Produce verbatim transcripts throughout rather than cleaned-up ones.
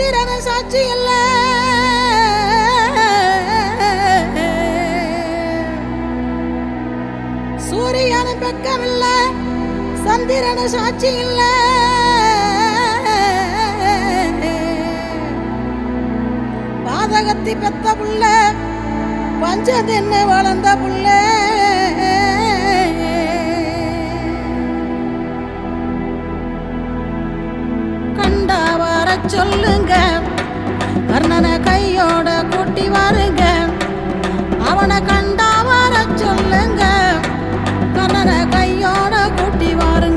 சந்திரன சாட்சி இல்ல, சூரியன பக்கம் இல்ல, சந்திரன சாட்சி இல்ல, பாதகத்தி பெத்த புள்ள பஞ்சதின்னு வளர்ந்த புள்ள, கண்டா வர சொல்லுங்க, கர்ணனை கையோட கூட்டி வாருங்க, அவனை கண்டா வர சொல்லுங்க, கர்ணனை கையோட கூட்டி வாருங்க.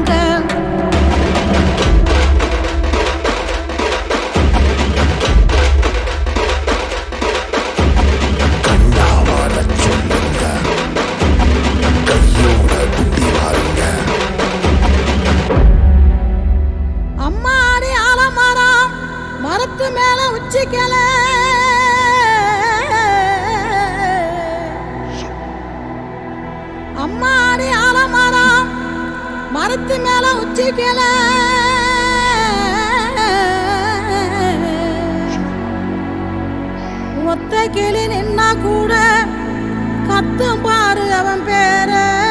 அம்மாடி ஆலமரம் மரத்து மேல உச்சிக்கல, அம்மாடி ஆலமரம் மரத்து மேல உச்சிக்கல, ஒத்த கிளி நின்னா கூட கத்தும் பாரு அவன் பேர,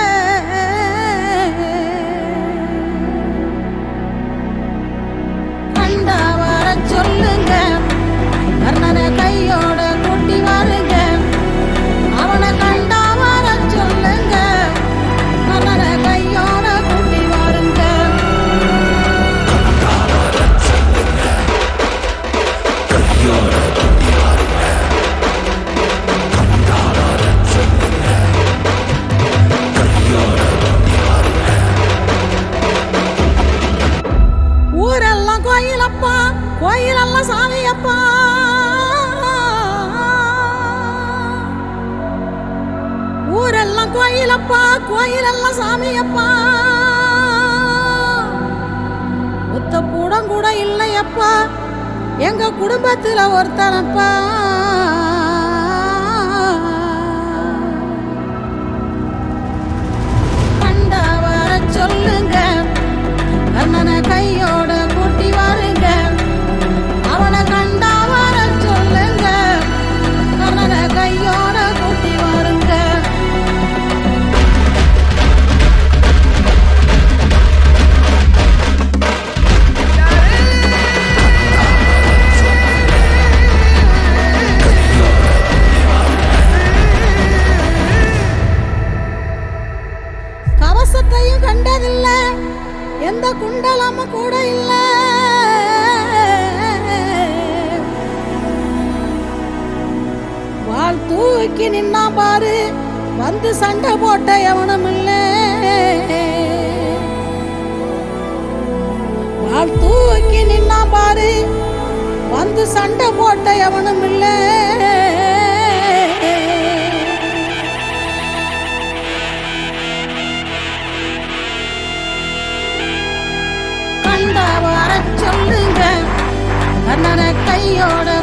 கண்டா வர சொல்லுங்க, கர்ணனை கையோட கூட்டி வாருங்க, அவனை கண்டா வர சொல்லுங்க, கர்ணனை கையோட கூட்டி வாருங்க. ஊரெல்லாம் கோயிலப்பா, கோயிலெல்லாம் சாமியப்பா, ஊரெல்லாம் கோயிலப்பா, கோயிலெல்லாம் சாமியப்பா, ஒத்த கூடம் கூட இல்லையப்பா எங்க குடும்பத்துல ஒருத்தனப்பா, கண்டா வர சொல்லுங்க, கர்ணனை கையோட கூட்டி வாருங்க, அவனை கண்டா வர சொல்லுங்க, கர்ணனை கையோட கூட்டி வாருங்க. கவசத்தையும் கண்டதில்ல, எந்த குண்டலமும் கூட இல்ல, வாள் தூக்கி நின்னா பாரு வந்து சண்டை போட்ட எவனும் இல்ல, வாள் தூக்கி நின்னா பாரு வந்து சண்டை போட்ட எவனும் இல்ல, கண்டா வர சொல்லுங்க, கர்ணனை கையோட